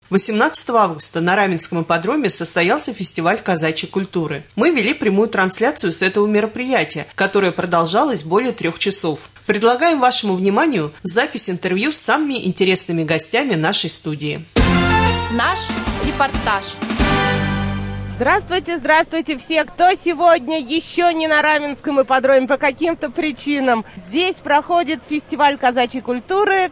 18 августа на Раменском ипподроме состоялся фестиваль казачьей культуры. Мы вели прямую трансляцию с этого мероприятия, которое продолжалось более 3 часов. Предлагаем вашему вниманию запись интервью с самыми интересными гостями нашей студии. Наш репортаж. Здравствуйте, здравствуйте все, кто сегодня еще не на Раменском ипподроме по каким-то причинам. Здесь проходит фестиваль казачьей культуры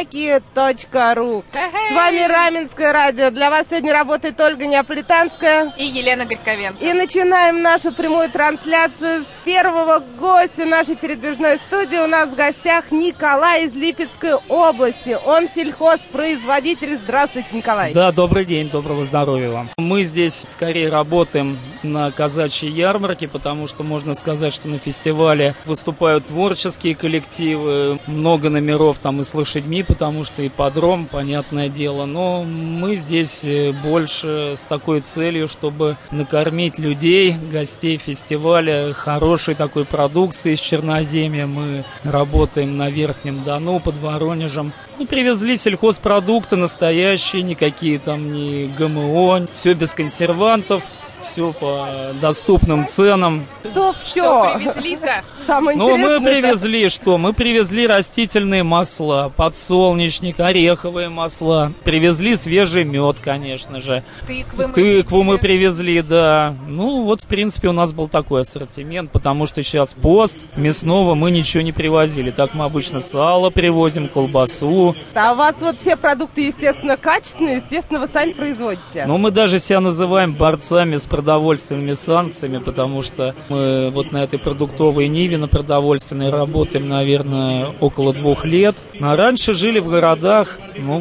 казаки.ру. С вами Раменское радио. Для вас сегодня работает Ольга Неаполитанская и Елена Горьковенко. И начинаем нашу прямую трансляцию с первого гостя нашей передвижной студии. У нас в гостях Николай из Липецкой области. Он сельхозпроизводитель. Здравствуйте, Николай. Да, добрый день, доброго здоровья вам. Мы здесь скорее работаем на казачьей ярмарке, потому что можно сказать, что на фестивале выступают творческие коллективы, много номеров там и с лошадьми, потому что ипподром, понятное дело, но мы здесь больше с такой целью, чтобы накормить людей, гостей фестиваля хорошей такой продукцией из Черноземья. Мы работаем на Верхнем Дону, под Воронежем. Мы привезли сельхозпродукты настоящие, никакие там не ГМО, все без консервантов, все по доступным ценам. Что привезли-то? Самое интересное. Мы привезли что? Мы привезли растительные масла, подсолнечник, ореховые масла. Привезли свежий мед, конечно же. Тыкву мы привезли, да. Ну, вот, в принципе, у нас был такой ассортимент, потому что сейчас пост, мясного мы ничего не привозили. Так мы обычно сало привозим, колбасу. А у вас вот все продукты, естественно, качественные, естественно, вы сами производите. Но мы даже себя называем борцами с продовольственными санкциями, потому что мы вот на этой продуктовой ниве, на продовольственной, работаем, наверное, около 2 лет. А раньше жили в городах,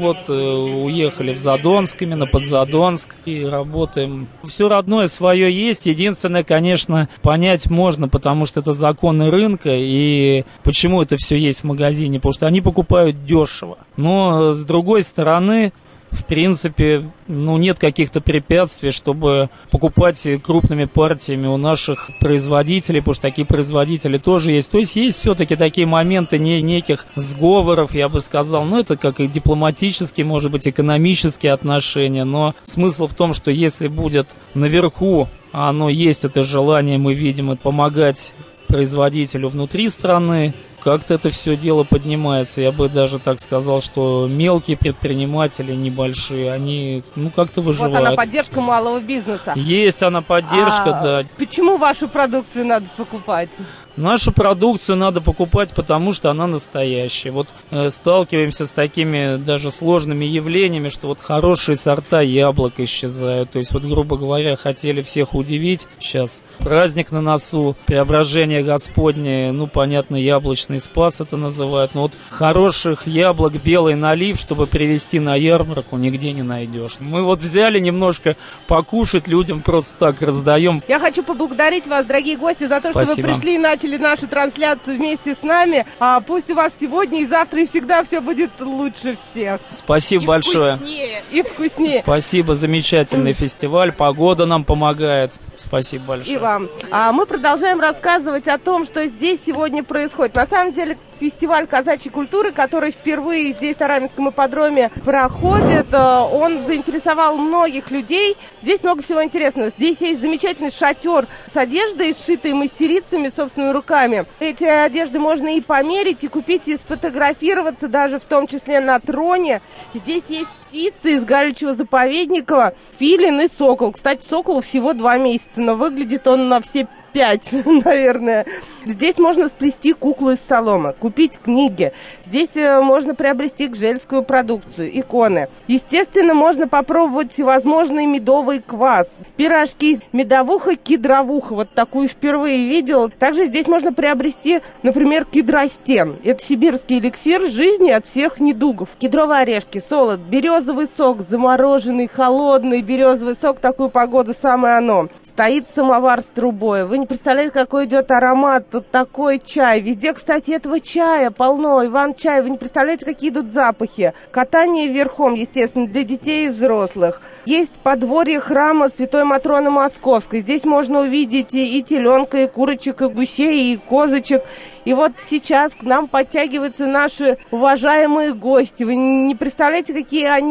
уехали в Задонск, именно под Задонск, и работаем. Все родное свое есть. Единственное, конечно, понять можно, потому что это законы рынка, и почему это все есть в магазине, потому что они покупают дешево. Но, с другой стороны, в принципе, нет каких-то препятствий, чтобы покупать крупными партиями у наших производителей, потому что такие производители тоже есть. То есть есть все-таки такие моменты неких сговоров, я бы сказал. Это как и дипломатические, может быть, экономические отношения. Но смысл в том, что если будет наверху, а оно есть, это желание, мы видим, помогать производителю внутри страны, как-то это все дело поднимается. Я бы даже так сказал, что мелкие предприниматели, небольшие, они, как-то выживают. Вот она, поддержка малого бизнеса. Есть она, поддержка, да. Почему вашу продукцию надо покупать? Нашу продукцию надо покупать, потому что она настоящая. Сталкиваемся с такими даже сложными явлениями, что хорошие сорта яблок исчезают. То есть, грубо говоря, хотели всех удивить. Сейчас праздник на носу, преображение Господне, понятно, яблочный спас это называют. Но хороших яблок, белый налив, чтобы привезти на ярмарку, нигде не найдешь. Мы взяли немножко покушать, людям просто так раздаем. Я хочу поблагодарить вас, дорогие гости, за то, что вы пришли и начали нашу трансляцию вместе с нами. Пусть у вас сегодня и завтра и всегда все будет лучше всех. Спасибо большое. И вкуснее. Спасибо, замечательный фестиваль. Погода нам помогает. Спасибо большое. И вам. Мы продолжаем рассказывать о том, что здесь сегодня происходит. На самом деле, фестиваль казачьей культуры, который впервые здесь на Раменском ипподроме проходит, он заинтересовал многих людей. Здесь много всего интересного. Здесь есть замечательный шатер с одеждой, сшитой мастерицами собственными руками. Эти одежды можно и померить, и купить, и сфотографироваться, даже в том числе на троне. Здесь есть птицы из Галичьего заповедника, филин и сокол. Кстати, соколу всего 2 месяца, но выглядит он на все 5, наверное. Здесь можно сплести куклу из соломы, купить книги. Здесь можно приобрести гжельскую продукцию, иконы. Естественно, можно попробовать всевозможный медовый квас, пирожки, медовуха, кедровуха. Такую впервые видел. Также здесь можно приобрести, например, кедростен. Это сибирский эликсир жизни от всех недугов. Кедровые орешки, солод, березовый сок, замороженный, холодный березовый сок. Такую погоду самое оно. Стоит самовар с трубой. Вы не представляете, какой идет аромат. Тут такой чай. Везде, кстати, этого чая полно. Иван-чай. Вы не представляете, какие идут запахи. Катание верхом, естественно, для детей и взрослых. Есть подворье храма Святой Матроны Московской. Здесь можно увидеть и теленка, и курочек, и гусей, и козочек. И сейчас к нам подтягиваются наши уважаемые гости. Вы не представляете, какие они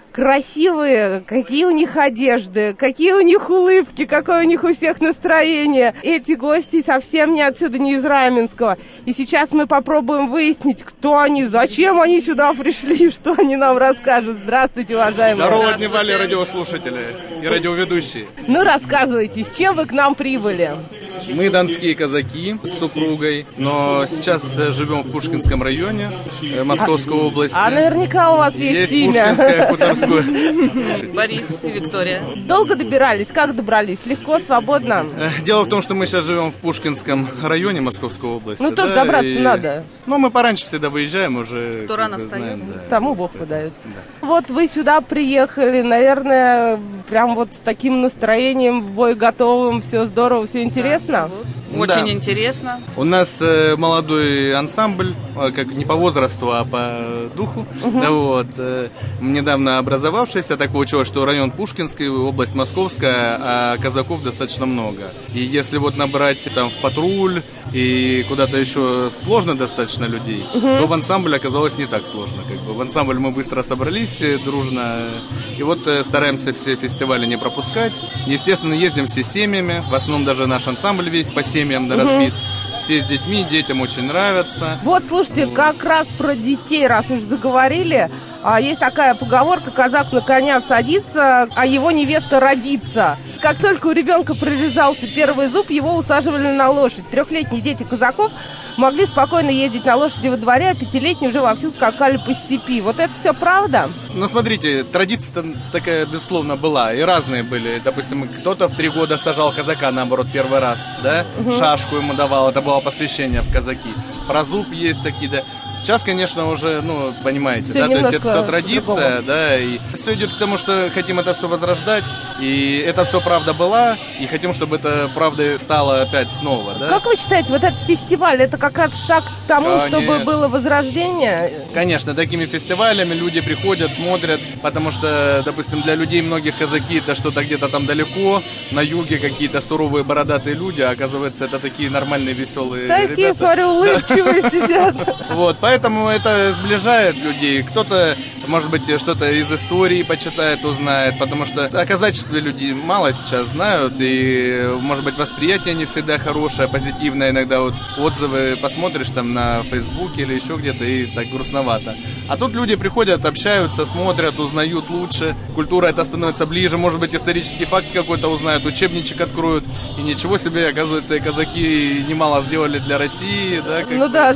красивые, какие у них одежды, какие у них улыбки, какое у них у всех настроение. Эти гости совсем не отсюда, не из Раменского. И сейчас мы попробуем выяснить, кто они, зачем они сюда пришли, что они нам расскажут. Здравствуйте, уважаемые. Здорово, дневали радиослушатели и радиоведущие. Ну, рассказывайте, с чем вы к нам прибыли? Мы донские казаки с супругой, но сейчас живем в Пушкинском районе Московской области. А наверняка у вас есть имя. Пушкинское, Хуторское. Борис и Виктория. Долго добирались? Как добрались? Легко, свободно? Дело в том, что мы сейчас живем в Пушкинском районе Московской области. Ну, тоже добраться надо. Ну, мы пораньше всегда выезжаем уже. Кто рано встает? Да. Тому Бог подает. Да. Вот вы сюда приехали, наверное, прям вот с таким настроением, в бой готовым, все здорово, все интересно. Очень интересно. У нас молодой ансамбль, как не по возрасту, а по духу. Вот. Недавно образовавшийся, так получилось, что район Пушкинский, область Московская, а казаков достаточно много. И если вот набрать там в патруль и куда-то еще сложно достаточно людей, то в ансамбль оказалось не так сложно. Как бы. В ансамбль мы быстро собрались дружно. И вот стараемся все фестивали не пропускать. Естественно, ездим все семьями. В основном даже наш ансамбль весь по семьям разбит. Все с детьми, детям очень нравится. Вот, слушайте, как раз про детей, раз уж заговорили, есть такая поговорка: казак на коня садится, а его невеста родится. Как только у ребенка прорезался первый зуб, его усаживали на лошадь. 3-летние дети казаков могли спокойно ездить на лошади во дворе, а 5-летние уже вовсю скакали по степи. Вот это все правда? Ну, смотрите, традиция такая, безусловно, была. И разные были. Допустим, кто-то в 3 года сажал казака, наоборот, первый раз, да? Шашку ему давал, это было посвящение в казаки. Про зуб есть такие, да. Сейчас, конечно, уже, ну, понимаете, да, то есть это все традиция, да, и все идет к тому, что хотим это все возрождать, и это все правда была, и хотим, чтобы это правдой стало опять снова, да. Как вы считаете, вот этот фестиваль, это как раз шаг к тому, чтобы было возрождение? Конечно, такими фестивалями люди приходят, смотрят, потому что, допустим, для людей многих казаки это что-то где-то там далеко, на юге какие-то суровые бородатые люди, а оказывается, это такие нормальные, веселые ребята. Такие, смотрю, улыбчивые сидят. Вот, поэтому это сближает людей. Кто-то, может быть, что-то из истории почитает, узнает, потому что о казачестве люди мало сейчас знают, и, может быть, восприятие не всегда хорошее, позитивное. Иногда вот отзывы посмотришь там на Фейсбуке или еще где-то, и так грустновато. А тут люди приходят, общаются, смотрят, узнают лучше. Культура это становится ближе, может быть, исторический факт какой-то узнают, учебничек откроют, и ничего себе, оказывается, и казаки немало сделали для России, да? Ну да.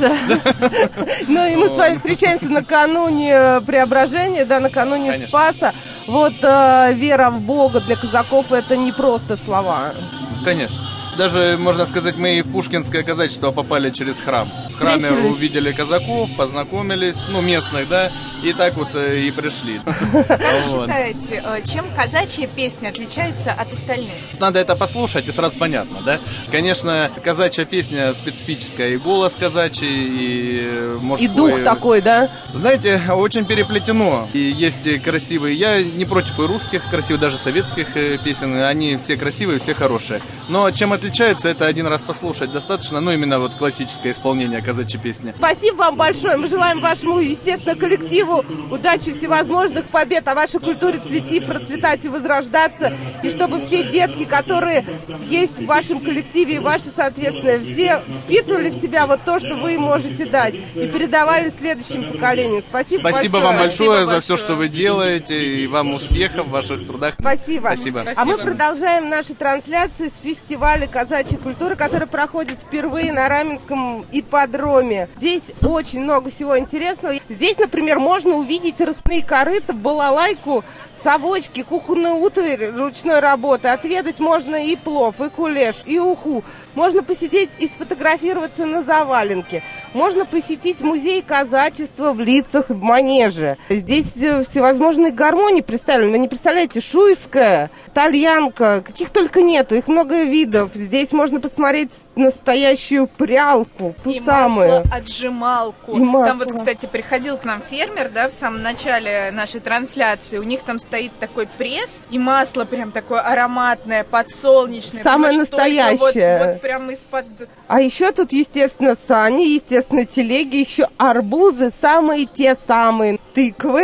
Ну и мы с вами встречаемся накануне Преображения, да, накануне Конечно. Спаса. Вот вера в Бога для казаков — это не просто слова. Конечно. Даже, можно сказать, мы и в Пушкинское казачество попали через храм. В храме увидели казаков, познакомились, ну, местных, да, и так вот и пришли. Как считаете, чем казачья песня отличается от остальных? Надо это послушать, и сразу понятно, да? Конечно, казачья песня специфическая, и голос казачий, и мужской. И дух такой, да? Знаете, очень переплетено. И есть красивые, я не против и русских, красивых, даже советских песен, они все красивые, все хорошие. Но чем отличается, это один раз послушать достаточно, ну, именно вот классическое исполнение казачьей песни. Спасибо вам большое. Мы желаем вашему, естественно, коллективу удачи, всевозможных побед, а вашей культуре цвети, процветать и возрождаться. И чтобы все детки, которые есть в вашем коллективе и ваши, соответственно, все впитывали в себя вот то, что вы можете дать, и передавали следующим поколениям. Спасибо вам большое за все, что вы делаете, и вам успехов в ваших трудах. Спасибо. Спасибо. А мы продолжаем наши трансляции с фестиваля казачьей культуры, который проходит впервые на Раменском ипподроме. Здесь очень много всего интересного. Здесь, например, можно увидеть ростные корыта, балалайку, совочки, кухонную утварь ручной работы. Отведать можно и плов, и кулеш, и уху. Можно посидеть и сфотографироваться на заваленке. Можно посетить музей казачества в Лицах, в Манеже. Здесь всевозможные гармонии представлены. Вы не представляете, шуйская, тальянка, каких только нету, их много видов. Здесь можно посмотреть настоящую прялку, ту и самую. масло-отжималку. Там вот, кстати, приходил к нам фермер, да, в самом начале нашей трансляции. У них там стоит такой пресс, и масло прям такое ароматное, подсолнечное. Самое настоящее. Вот прям из-под... А еще тут, естественно, сани, естественно, телеги, еще арбузы, самые те самые, тыквы.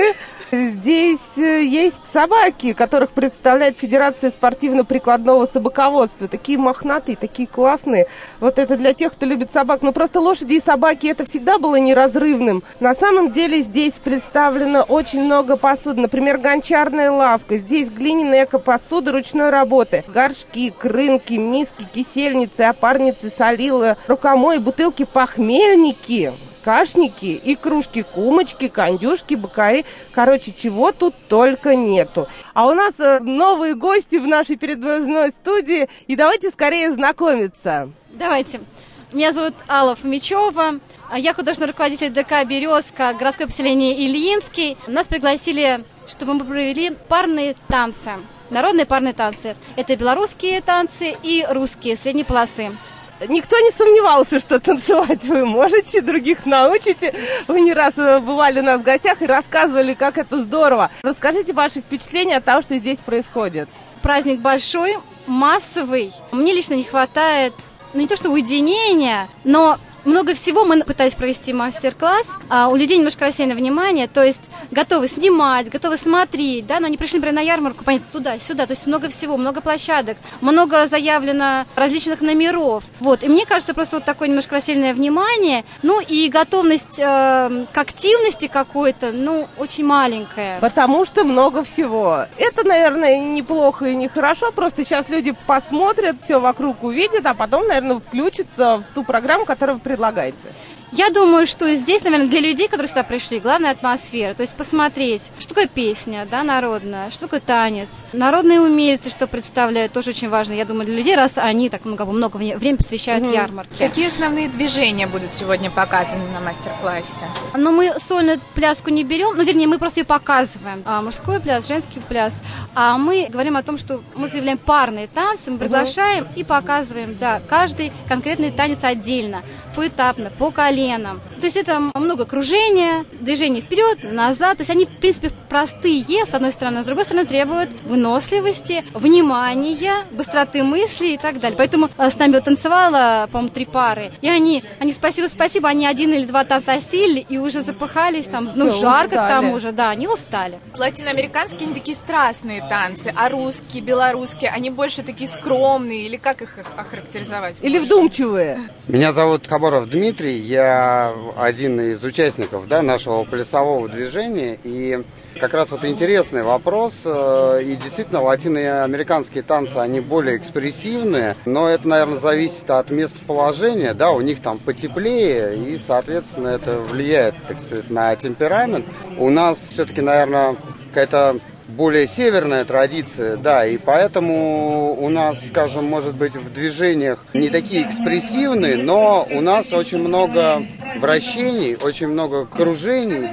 Здесь есть собаки, которых представляет Федерация спортивно-прикладного собаководства. Такие мохнатые, такие классные. Вот это для тех, кто любит собак. Но просто лошади и собаки, это всегда было неразрывным. На самом деле здесь представлено очень много посуды. Например, гончарная лавка. Здесь глиняная эко-посуда ручной работы. Горшки, крынки, миски, кисельницы, опарницы, солила, рукомой, бутылки, похмельники, кашники и кружки, кумочки, кондюшки, бокари. Короче, чего тут только нету. А у нас новые гости в нашей передвозной студии. И давайте скорее знакомиться. Давайте. Меня зовут Алла Фомичева. Я художественный руководитель ДК «Березка», городское поселение Ильинский. Нас пригласили, чтобы мы провели парные танцы. Народные парные танцы. Это белорусские танцы и русские средней полосы. Никто не сомневался, что танцевать вы можете, других научите. Вы не раз бывали у нас в гостях и рассказывали, как это здорово. Расскажите ваши впечатления от того, что здесь происходит. Праздник большой, массовый. Мне лично не хватает, не то что уединения, но много всего. Мы пытались провести мастер-класс, а у людей немножко рассеяно внимание, то есть готовы снимать, готовы смотреть, да, но они пришли, например, на ярмарку, понятно, туда-сюда, то есть много всего, много площадок, много заявлено различных номеров, вот, и мне кажется, просто вот такое немножко рассеянное внимание, ну, и готовность к активности какой-то, ну, очень маленькая. Потому что много всего. Это, наверное, неплохо и нехорошо, просто сейчас люди посмотрят, все вокруг увидят, а потом, наверное, включатся в ту программу, которую вы предлагаете. Я думаю, что здесь, наверное, для людей, которые сюда пришли, главная атмосфера. То есть посмотреть, что такое песня, да, народная, что такое танец. Народные умельцы, что представляют, тоже очень важно. Я думаю, для людей, раз они так много времени посвящают ярмарке. Какие основные движения будут сегодня показаны на мастер-классе? Но мы сольную пляску не берем, ну, вернее, мы просто ее показываем. Мужской пляс, женский пляс. А мы говорим о том, что мы заявляем парные танцы, мы приглашаем и показываем, да, каждый конкретный танец отдельно, поэтапно, по коленам. То есть это много кружения, движений вперед, назад. То есть они, в принципе, простые, с одной стороны, а с другой стороны, требуют выносливости, внимания, быстроты мысли и так далее. Поэтому с нами танцевало, по-моему, 3 пары. И они спасибо, они 1 или 2 танца осилили и уже запыхались, там, ну, жарко к тому же, да, они устали. Латиноамериканские, они такие страстные танцы, а русские, белорусские, они больше такие скромные, или как их охарактеризовать? Или вдумчивые? Меня зовут Хабаров Дмитрий, я один из участников, да, нашего плясового движения, и как раз вот интересный вопрос, и действительно латиноамериканские танцы, они более экспрессивные, но это, наверное, зависит от местоположения, да, у них там потеплее, и, соответственно, это влияет, так сказать, на темперамент. У нас все-таки, наверное, какая-то более северная традиция, да, и поэтому у нас, скажем, может быть, в движениях не такие экспрессивные, но у нас очень много вращений, очень много кружений,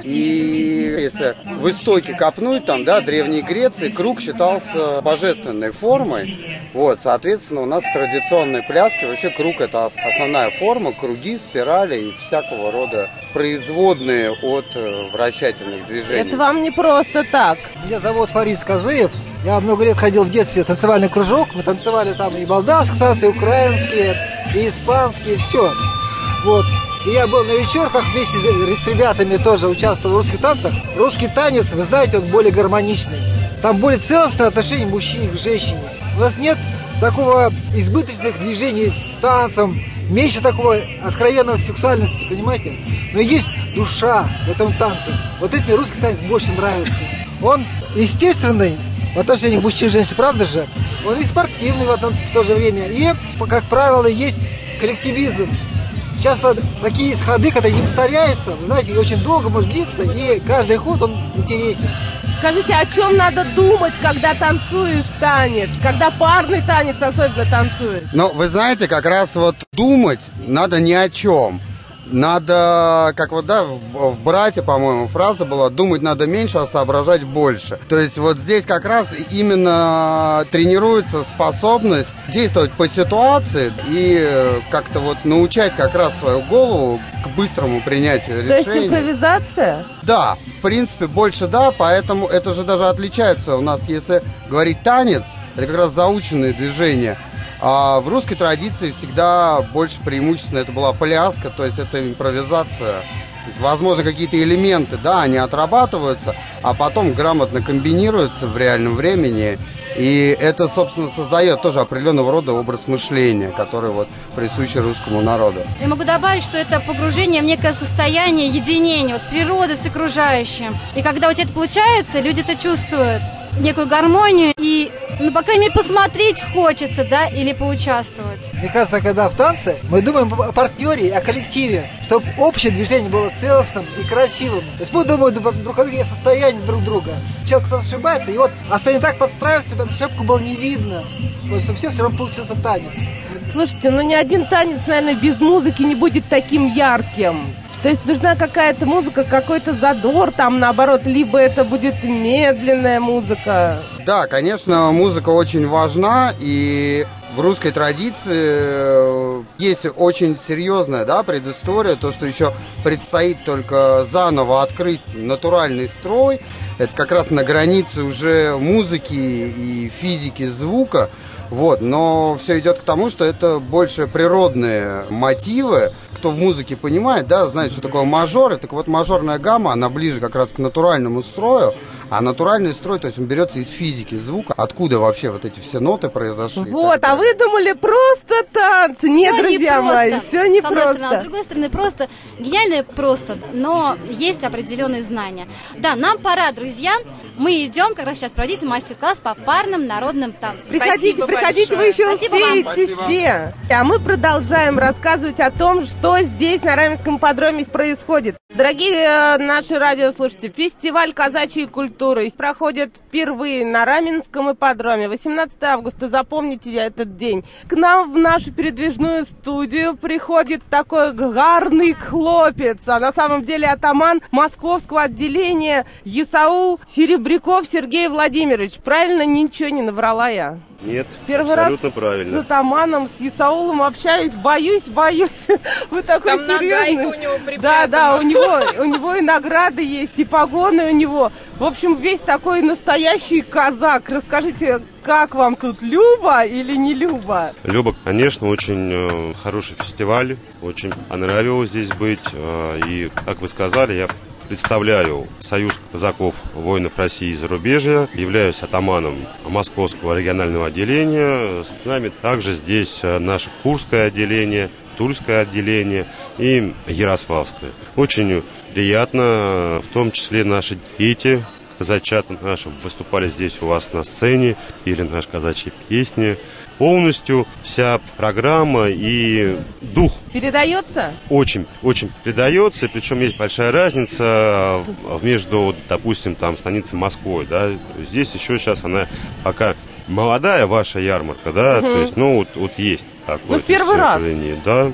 и если в истоке копнуть, там, да, Древней Греции круг считался божественной формой, вот, соответственно, у нас в традиционной пляске вообще круг – это основная форма, круги, спирали и всякого рода производные от вращательных движений. Это вам не просто так. Меня зовут Фарис Казыев. Я много лет ходил в детстве в танцевальный кружок. Мы танцевали там и молдавские танцы, и украинские, и испанские, все. Вот. И я был на вечерках вместе с ребятами, тоже участвовал в русских танцах. Русский танец, вы знаете, он более гармоничный. Там более целостное отношение мужчины к женщине. У нас нет такого избыточных движений танцем, меньше такого откровенного сексуальности, понимаете? Но есть душа в этом танце. Вот этот мне русский танец больше нравится. Он естественный в отношении мужчин и женщин, правда же? Он и спортивный в то же время. И, как правило, есть коллективизм. Часто такие ходы, которые не повторяются, вы знаете, очень долго может длиться, и каждый ход, он интересен. Скажите, о чем надо думать, когда танцуешь танец? Когда парный танец особенно танцуешь? Ну, вы знаете, как раз вот думать надо ни о чем. Надо, как вот, да, в «Брате», по-моему, фраза была: думать надо меньше, а соображать больше. То есть вот здесь как раз именно тренируется способность действовать по ситуации и как-то вот научать как раз свою голову к быстрому принятию решений. То есть импровизация? Да, в принципе, больше да, поэтому это же даже отличается у нас, если говорить танец, это как раз заученные движения. А в русской традиции всегда больше преимущественно это была пляска, то есть это импровизация Возможно, какие-то элементы, да, они отрабатываются, а потом грамотно комбинируются в реальном времени. И это, собственно, создает тоже определенного рода образ мышления, который вот присущ русскому народу. Я могу добавить, что это погружение в некое состояние единения вот с природой, с окружающим. И когда у тебя это получается, люди это чувствуют, некую гармонию, и, ну, по крайней мере, посмотреть хочется, да, или поучаствовать. Мне кажется, когда в танце, мы думаем о партнере, о коллективе, чтобы общее движение было целостным и красивым. То есть мы думаем друг о друге, о состоянии друг друга. Человек кто-то ошибается, и вот остальные так подстраиваются, чтобы ошибку было не видно. Потому что все равно получился танец. Слушайте, ну ни один танец, наверное, без музыки не будет таким ярким. То есть нужна какая-то музыка, какой-то задор там, наоборот, либо это будет медленная музыка. Да, конечно, музыка очень важна, и в русской традиции есть очень серьезная, да, предыстория, то, что еще предстоит только заново открыть натуральный строй. Это как раз на границе уже музыки и физики звука. Вот, но все идет к тому, что это больше природные мотивы. Кто в музыке понимает, да, знает, что такое мажоры. Так вот, мажорная гамма, она ближе как раз к натуральному строю. А натуральный строй, то есть он берется из физики звука. Откуда вообще вот эти все ноты произошли? Вот, а вы думали просто танцы. Нет, всё друзья мои, все не с одной просто. стороны, а с другой стороны, просто гениально просто, но есть определенные знания. Да, нам пора, друзья. Мы идем как раз сейчас проводить мастер-класс по парным народным танцам. Приходите, вы еще успеете все. А мы продолжаем рассказывать о том, что здесь на Раменском ипподроме происходит. Дорогие наши радиослушатели, фестиваль казачьей культуры проходит впервые на Раменском ипподроме. 18 августа, запомните этот день. К нам в нашу передвижную студию приходит такой гарный хлопец, а на самом деле атаман московского отделения Исаул Серебряков Сергей Владимирович. Правильно, ничего не наврала я? Нет, Первый абсолютно раз правильно. с атаманом, с Исаулом общаюсь, боюсь. Вы такой там серьезный. нагайка у него припрятана. Да, у него и награды есть, и погоны у него. В общем, весь такой настоящий казак. Расскажите, как вам тут, Люба или не Люба? Люба, конечно, очень хороший фестиваль, очень понравилось здесь быть. И, как вы сказали, я представляю Союз казаков воинов России и зарубежья, являюсь атаманом Московского регионального отделения. С нами также здесь наше Курское отделение, Тульское отделение и Ярославское. Очень приятно, в том числе наши дети, казачата наши, выступали здесь у вас на сцене, пели наши казачьи песни. Полностью вся программа и дух передается? Очень передается, причем есть большая разница между, допустим, там станицей Москвой, да, здесь еще сейчас она пока молодая ваша ярмарка, да, то есть, ну, вот есть такое. Ну, в первый раз. Да.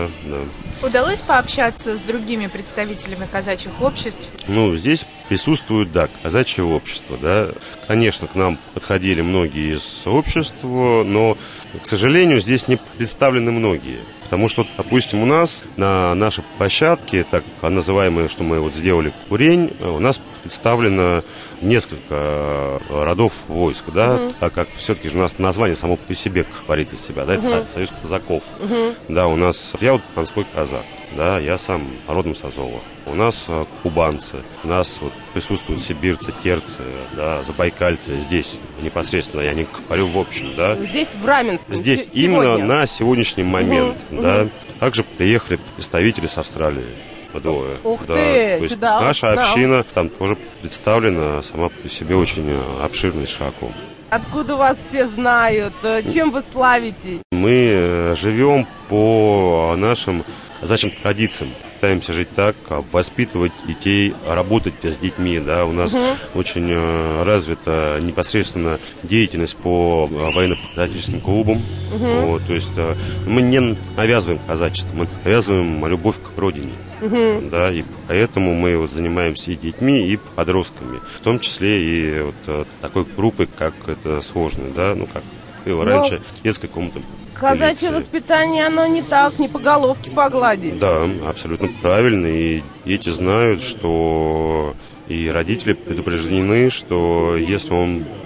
Удалось пообщаться с другими представителями казачьих обществ? Ну, здесь присутствует, да, казачье общество, да. Конечно, к нам подходили многие из общества, но, к сожалению, здесь не представлены многие. Потому что, допустим, у нас на нашей площадке, так называемые, что мы вот сделали курень, у нас представлено несколько родов войск, да, так как все-таки же у нас название само по себе говорит за себя, да, это Союз казаков. Да, у нас, я вот донской казак, да, я сам родом с Азова. У нас кубанцы, у нас вот присутствуют сибирцы, терцы, да, забайкальцы здесь непосредственно, я не говорю в общем, да. Здесь в Раменском. Здесь именно на сегодняшний момент, да. Также приехали представители с Австралии. Двое. Ух да. ты, То есть сюда, наша община там тоже представлена сама по себе очень обширной широком. Откуда вас все знают? Чем вы славитесь? Мы живем по нашим казачьим традициям. Пытаемся жить так, воспитывать детей, работать с детьми. Да. У нас очень развита непосредственно деятельность по военно-патриотическим клубам. Вот, то есть мы не навязываем казачество, мы навязываем любовь к родине. Да, и поэтому мы вот занимаемся и детьми, и подростками. В том числе и вот такой группой, как это сложно, да, ну как было раньше, детской комнаты. Казачье воспитание, оно не так, не по головке погладить. Да, абсолютно правильно. И дети знают, что и родители предупреждены, что если он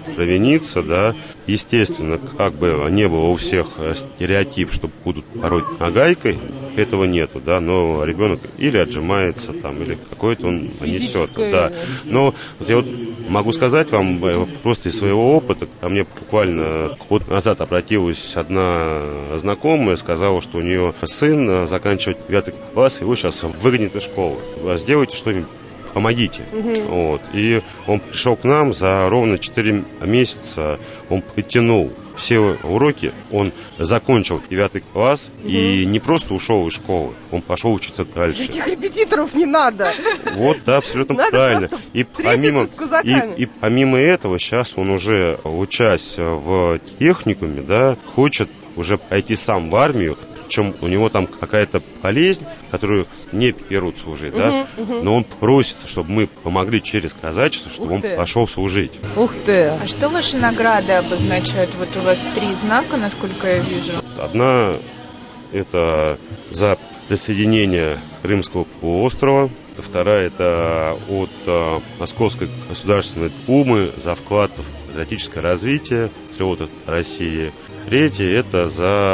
провиниться, да. Естественно, как бы не было у всех стереотип, что будут пороть нагайкой, этого нету, да, но ребенок или отжимается там, или какой-то он несет, да. Но вот я вот могу сказать вам просто из своего опыта, ко мне буквально год назад обратилась одна знакомая, сказала, что у нее сын заканчивает 9 класс, его сейчас выгонят из школы. Сделайте что-нибудь, помогите. Вот. И он пришел к нам за ровно 4 месяца, он подтянул все уроки, он закончил 9 класс и не просто ушел из школы, он пошел учиться дальше. Таких репетиторов не надо. Вот, да, абсолютно надо правильно. И помимо этого, сейчас он уже, учась в техникуме, да, хочет уже пойти сам в армию. Причем у него там какая-то болезнь, которую не берут служить, да? Но он просит, чтобы мы помогли через казачество, чтобы он пошел служить. Ух ты! А что ваши награды обозначают? Вот у вас 3 знака, насколько я вижу. Одна – это за присоединение Крымского полуострова. Вторая – это от Московской государственной думы за вклад в патриотическое развитие патриотов России. Третье – это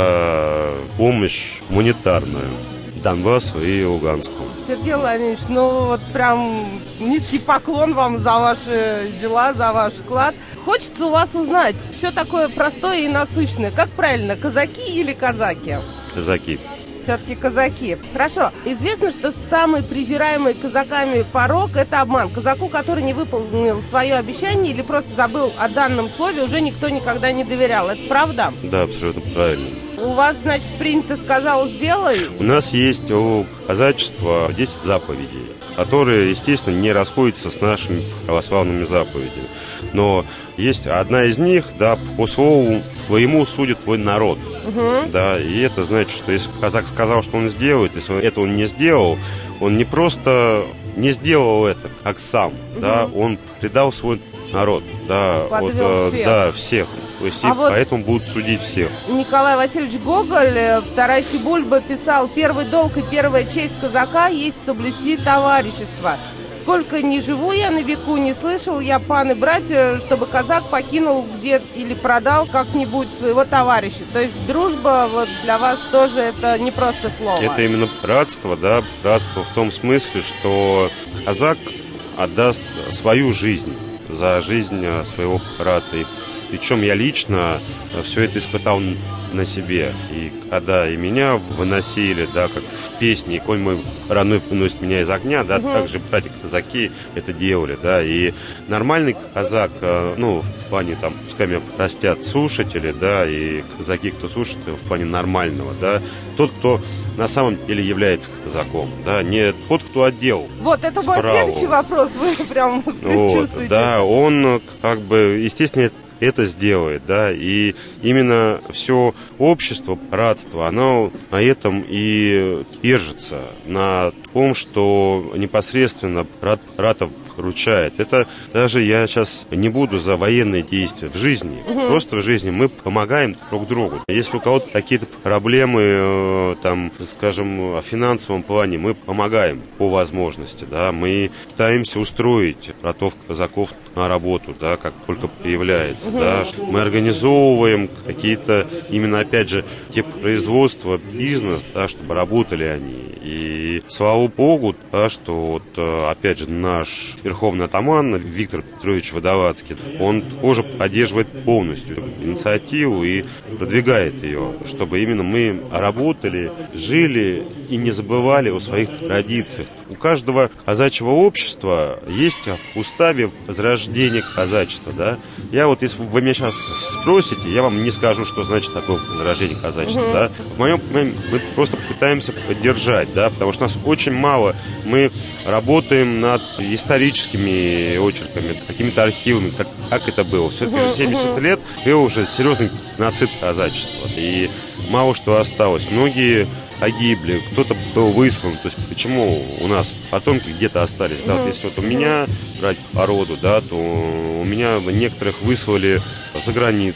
за помощь гуманитарную Донбассу и Луганску. Сергей Владимирович, ну вот прям низкий поклон вам за ваши дела, за ваш вклад. Хочется у вас узнать, все такое простое и насыщенное. Как правильно, казаки или казаки? Казаки. Все-таки казаки. Хорошо. Известно, что самый презираемый казаками порок – это обман. Казаку, который не выполнил свое обещание или просто забыл о данном слове, уже никто никогда не доверял. Это правда? Да, абсолютно правильно. У вас, значит, принято «сказал, сделай»? У нас есть у казачества 10 заповедей, которые, естественно, не расходятся с нашими православными заповедями. Но есть одна из них, да, по слову твоему судит твой народ. Да, и это значит, что если казак сказал, что он сделает, если это он не сделал, он не просто не сделал это как сам, да, он предал свой народ, да, всех. Да, всех. То есть поэтому будут судить всех. Николай Васильевич Гоголь в Тарасе Бульба писал: «Первый долг и первая честь казака есть соблюсти товарищество. Сколько ни живу я на веку, не слышал я, паны братья, чтобы казак покинул где или продал как-нибудь своего товарища». То есть дружба вот для вас тоже это не просто слово. Это именно братство, да, братство в том смысле, что казак отдаст свою жизнь за жизнь своего брата. И причем я лично все это испытал на себе. И когда и меня выносили, да, как в песне, «Конь мой родной выносит меня из огня», да, также братья-казаки это делали, да, и нормальный казак, ну, в плане, там, пускай меня простят слушатели, да, и казаки, кто слушает, в плане нормального, да, тот, кто на самом деле является казаком, да, не тот, кто одел. Вот, это мой следующий вопрос, вы прям предчувствуете. Вот, да, он, как бы, естественно, это сделает, да, и именно все общество, братство, оно на этом и держится, на том, что непосредственно брата вручает. Это даже я сейчас не буду за военные действия в жизни, просто в жизни мы помогаем друг другу. Если у кого-то какие-то проблемы, там, скажем, в финансовом плане, мы помогаем по возможности, да, мы пытаемся устроить братов казаков на работу, да, как только появляется. Да, мы организовываем какие-то, именно, опять же, те производства, бизнес, да, чтобы работали они. И слава богу, да, что вот, опять же, наш верховный атаман Виктор Петрович Водовацкий, он тоже поддерживает полностью инициативу и продвигает ее, чтобы именно мы работали, жили и не забывали о своих традициях. У каждого казачьего общества есть в уставе возрождение казачества, да. Я вот, если вы меня сейчас спросите, я вам не скажу, что значит такое возрождение казачества, да. В моем понимании мы просто пытаемся поддержать, да, потому что нас очень мало. Мы работаем над историческими очерками, какими-то архивами, как это было. Все-таки же 70 лет, и уже серьезный геноцид казачества. И мало что осталось. Многие погибли, кто-то был выслан. То есть почему у нас потомки где-то остались? Да, вот если вот у меня брать по роду, да, то у меня некоторых выслали за границу,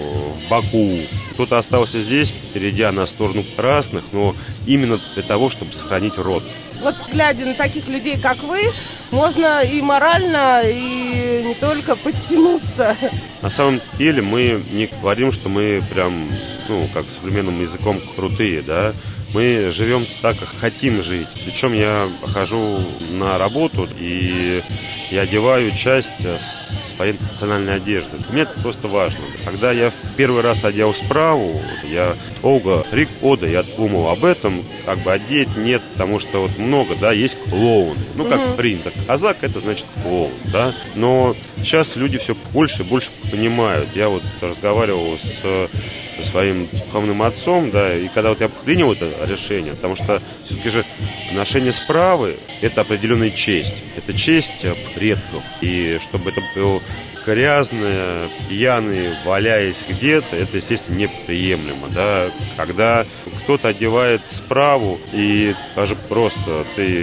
в Баку. Кто-то остался здесь, перейдя на сторону красных, но именно для того, чтобы сохранить род. Вот глядя на таких людей, как вы, можно и морально, и не только подтянуться. На самом деле мы не говорим, что мы прям, как современным языком, крутые, да. Мы живем так, как хотим жить. Причем я хожу на работу и я одеваю часть своей национальной одежды. Мне это просто важно. Когда я в первый раз одел справу, я долго года я думал об этом, как бы одеть, нет, потому что вот много, да, есть клоуны. Как принято. Казак — это значит клоун, да. Но сейчас люди все больше и больше понимают. Я вот разговаривал с своим духовным отцом, да, и когда вот я принял это решение, потому что все-таки же ношение справы — это определенная честь, это честь предков, и чтобы это было грязное, пьяный, валяясь где-то, это, естественно, неприемлемо, да, когда кто-то одевает справу, и даже просто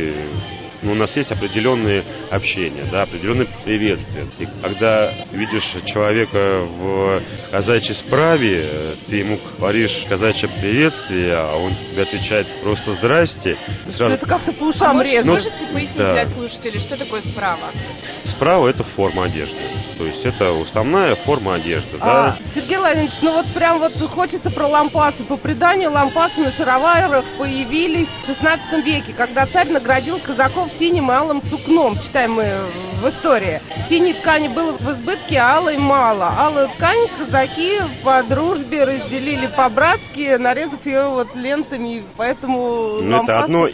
у нас есть определенные общения, да, определенные приветствия. И когда видишь человека в казачьей справе, ты ему говоришь казачье приветствие, а он тебе отвечает просто «здрасте». Сразу... Это как-то по ушам режет. Можете пояснить для слушателей, что такое справа? Справа — это форма одежды. То есть это уставная форма одежды, да. Сергей Владимирович, прям хочется про лампасы. По преданию, лампасы на шароварах появились в 16 веке, когда царь наградил казаков синим и алым сукном. Читаем мы в истории. Синей ткани было в избытке, а алой мало. Алую ткань казаки по дружбе разделили по-братски, нарезав ее лентами, поэтому лампасы... Это одно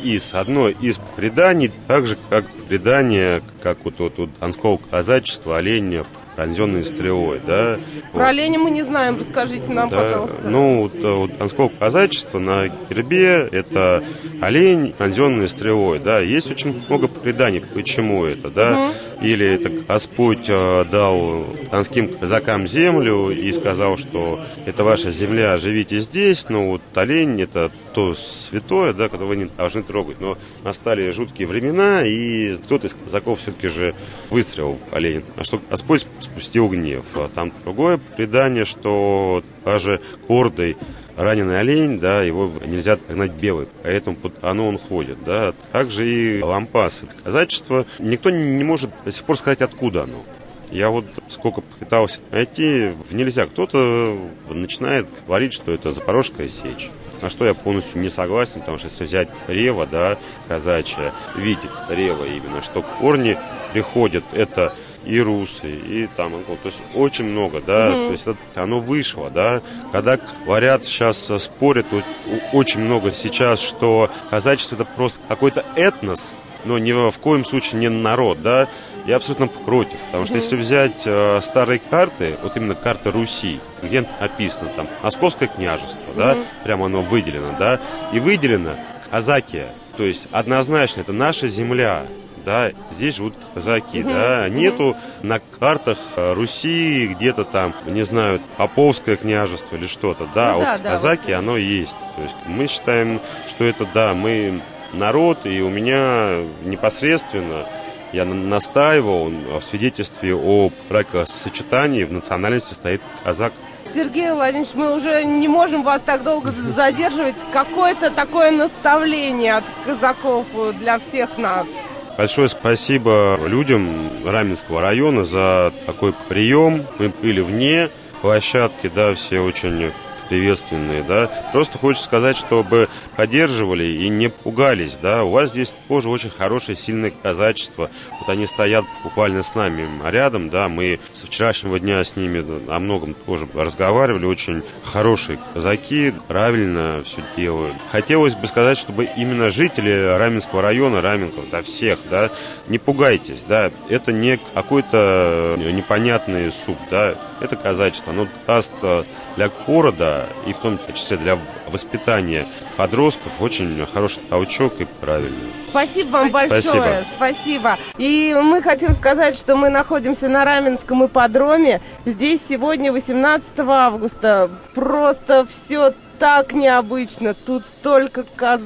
из преданий, так же, как предание, как у донского казачества, оленя, пронзенный стрелой, да. Про оленя мы не знаем, расскажите нам, пожалуйста. У донского казачества на гербе это олень, пронзенный стрелой, да. Есть очень много преданий, почему это, да. Или это Господь дал донским казакам землю и сказал, что это ваша земля, живите здесь, но олень — это то святое, да, которое вы не должны трогать. Но настали жуткие времена, и кто-то из казаков все-таки же выстрелил в оленя, а что Господь спустил гнев. Там другое предание, что даже гордый раненый олень, да, его нельзя гнать белый, поэтому он ходит, да. Также и лампасы. Казачество, никто не может до сих пор сказать, откуда оно. Я сколько пытался найти, нельзя. Кто-то начинает говорить, что это Запорожская сечь. На что я полностью не согласен, потому что если взять рево, да, казачье, видит рево именно, что корни приходят, это и русы, и там, то есть очень много, да, то есть оно вышло, да. Когда говорят, сейчас спорят, очень много сейчас, что казачество — это просто какой-то этнос, но ни в коем случае не народ, да. Я абсолютно против, потому что если взять старые карты, именно карта Руси, где написано там Московское княжество, да, прямо оно выделено, да, и выделено Казакия, то есть однозначно это наша земля. Да, здесь живут казаки, да, нету на картах Руси где-то там, не знаю, Поповское княжество или что-то, да, казаки оно есть, то есть мы считаем, что это, да, мы народ, и у меня непосредственно я настаивал в свидетельстве о бракосочетании в национальности стоит казак. Сергей Владимирович, мы уже не можем вас так долго задерживать. Какое-то такое наставление от казаков для всех нас. Большое спасибо людям Раменского района за такой прием. Мы были вне площадки, да, все очень приветственные, да. Просто хочется сказать, чтобы поддерживали и не пугались, да. У вас здесь тоже очень хорошее, сильное казачество. Они стоят буквально с нами рядом, да. Мы со вчерашнего дня с ними о многом тоже разговаривали. Очень хорошие казаки, правильно все делают. Хотелось бы сказать, чтобы именно жители Раменского района, Раменков, да, всех, да, не пугайтесь, да. Это не какой-то непонятный суп, да. Это казачество. Оно даст для города и в том числе для воспитания подростков очень хороший толчок и правильно. Спасибо вам большое. Спасибо. И мы хотим сказать, что мы находимся на Раменском ипподроме. Здесь сегодня 18 августа. Просто все так необычно. Тут столько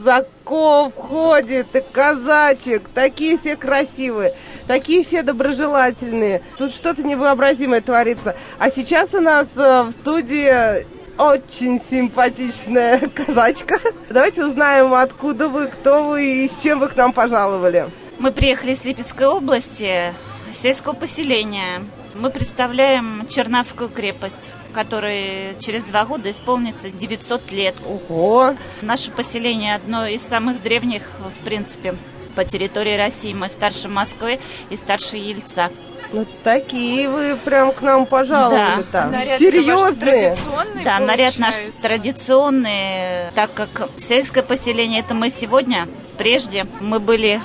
казаков ходит и казачек. Такие все красивые, такие все доброжелательные. Тут что-то невообразимое творится. А сейчас у нас в студии очень симпатичная казачка. Давайте узнаем, откуда вы, кто вы и с чем вы к нам пожаловали. Мы приехали из Липецкой области. сельского поселения. Мы представляем Чернавскую крепость, которой через 2 года исполнится 900 лет. Ого! Наше поселение одно из самых древних, в принципе, по территории России. Мы старше Москвы и старше Ельца. Ну, такие вы прям к нам пожаловали. Да. Серьезные. Традиционный, да, наряд наш получается. Традиционный, так как сельское поселение это мы сегодня. Прежде мы были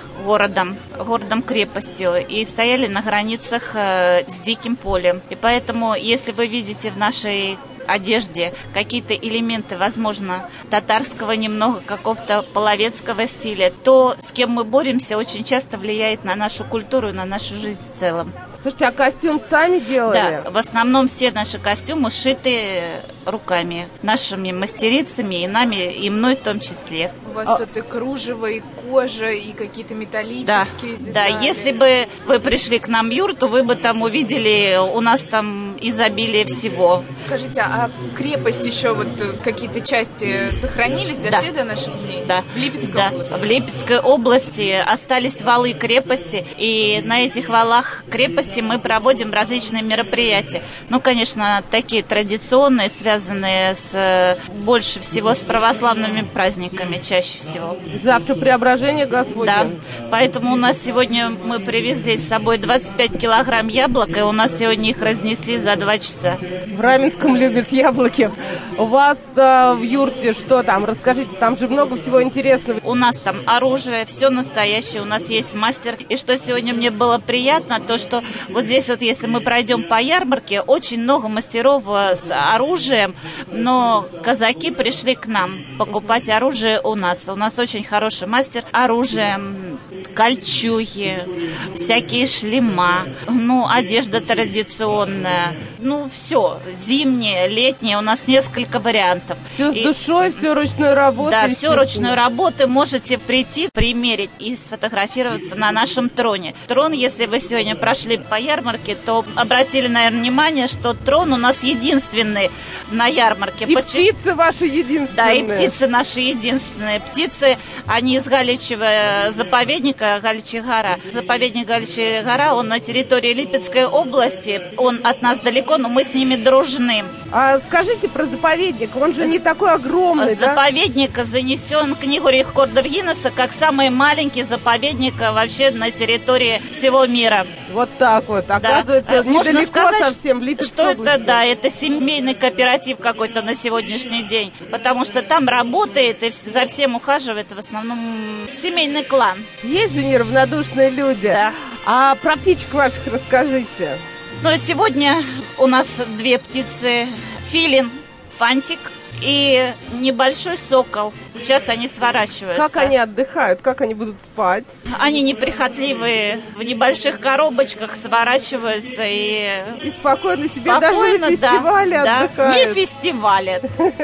городом-крепостью и стояли на границах с диким полем. И поэтому, если вы видите в нашей одежде какие-то элементы, возможно, татарского немного, какого-то половецкого стиля, то, с кем мы боремся, очень часто влияет на нашу культуру и на нашу жизнь в целом. Слушайте, а костюм сами делали? Да, в основном все наши костюмы шиты руками, нашими мастерицами и нами, и мной в том числе. У вас тут и кружево, и кожа, и какие-то металлические детали. Да, если бы вы пришли к нам в юрту, вы бы там увидели, у нас там изобилие всего. Скажите, а крепость еще вот какие-то части сохранились, дошли до наших дней? Да. В Липецкой области? В Липецкой области остались валы крепости, и на этих валах крепости мы проводим различные мероприятия. Ну, конечно, такие традиционные, связанные больше всего с православными праздниками чаще всего. Завтра Преображение Господне. Да, поэтому у нас сегодня мы привезли с собой 25 килограмм яблок, и у нас сегодня их разнесли за 2 часа. В Раменском любят яблоки. У вас в юрте что там? Расскажите, там же много всего интересного. У нас там оружие, все настоящее, у нас есть мастер. И что сегодня мне было приятно, то что вот здесь вот, если мы пройдем по ярмарке, очень много мастеров с оружием, но казаки пришли к нам покупать оружие у нас. У нас очень хороший мастер оружия, кольчуги, всякие шлема, одежда традиционная, все, зимнее, летнее, у нас несколько вариантов. Все с душой, все ручной работы. Да, все ручной работы, можете прийти, примерить и сфотографироваться на нашем троне. Трон, если вы сегодня прошли по ярмарке, то обратили, наверное, внимание, что трон у нас единственный на ярмарке. И птицы ваши единственные. Да, и птицы наши единственные. Птицы, они из Галичьего заповедника, Галичья гора. Заповедник Галичья гора, он на территории Липецкой области, он от нас далеко, но мы с ними дружны. А скажите про заповедник, он же не такой огромный, заповедник занесен в книгу рекордов Гиннесса как самый маленький заповедник вообще на территории всего мира. Вот так вот, оказывается, можно сказать, совсем в Липецкой что области. Это семейный кооператив какой-то на сегодняшний день, потому что там работает и за всем ухаживает в основном семейный клан. Есть же неравнодушные люди. Да. А про птичек ваших расскажите. Сегодня у нас 2 птицы: филин, фантик и небольшой сокол. Сейчас они сворачиваются. Как они отдыхают? Как они будут спать? Они неприхотливые, в небольших коробочках сворачиваются и спокойно себе даже на фестивале отдыхают. Не фестивалят.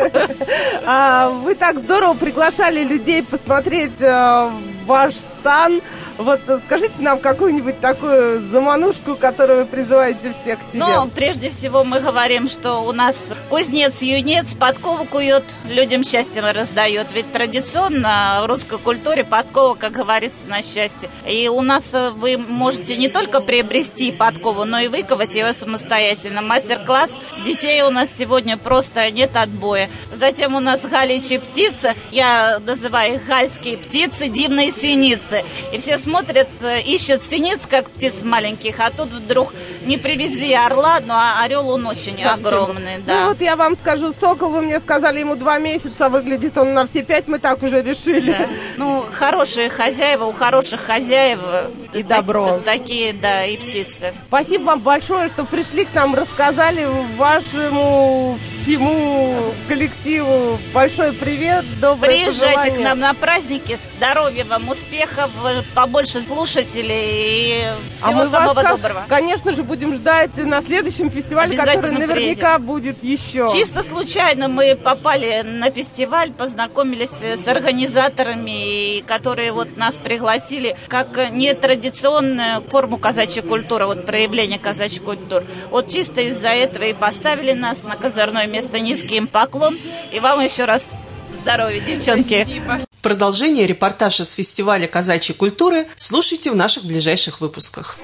Вы так здорово приглашали людей посмотреть ваш стан. Вот скажите нам какую-нибудь такую заманушку, которую вы призываете всех к себе. Прежде всего мы говорим, что у нас кузнец-юнец подкову кует, людям счастье раздает. Ведь традиционно в русской культуре подкова, как говорится, на счастье. И у нас вы можете не только приобрести подкову, но и выковать ее самостоятельно. Мастер-класс детей у нас сегодня просто нет отбоя. Затем у нас галичьи птицы, я называю их гальские птицы, дивные синицы. И все смотрят, ищут синиц, как птиц маленьких, а тут вдруг не привезли орла, но орел он очень огромный. Да. Вот я вам скажу, сокол, вы мне сказали, ему 2 месяца, выглядит он на все 5, мы так уже решили. Да. Хорошие хозяева, у хороших хозяев и добро. Такие, да, и птицы. Спасибо вам большое, что пришли к нам, рассказали вашему всему коллективу. Большой привет, доброе Приезжайте пожелание. К нам на праздники, здоровья вам, успехов, побольше слушателей и всего самого доброго. Конечно же, будем ждать на следующем фестивале, который наверняка будет еще. Чисто случайно мы попали на фестиваль, познакомились с организаторами, которые нас пригласили как нетрадиционную форму казачьей культуры, проявление казачьей культуры. Чисто из-за этого и поставили нас на козырное место. Низкий им поклон. И вам еще раз здоровья, девчонки. Спасибо. Продолжение репортажа с фестиваля казачьей культуры слушайте в наших ближайших выпусках.